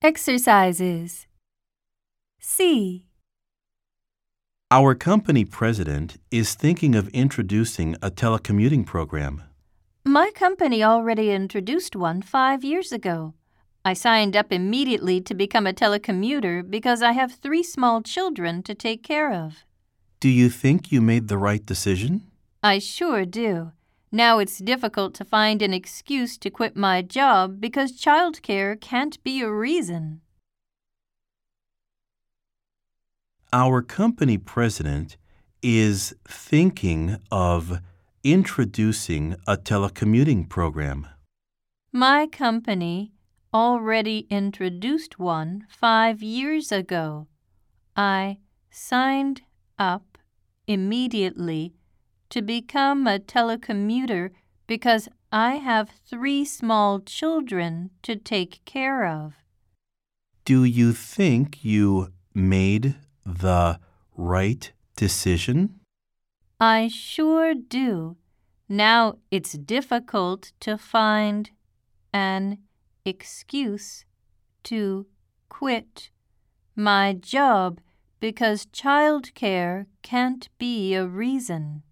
Exercises. C. Our company president is thinking of introducing a telecommuting program. My company already introduced one 5 years ago. I signed up immediately to become a telecommuter because I have 3 small children to take care of. Do you think you made the right decision? I sure do. Now it's difficult to find an excuse to quit my job because childcare can't be a reason. Our company president is thinking of introducing a telecommuting program. My company already introduced one 5 years ago. I signed up immediately to become a telecommuter because I have 3 small children to take care of. Do you think you made the right decision? I sure do. Now it's difficult to find an excuse to quit my job because childcare can't be a reason.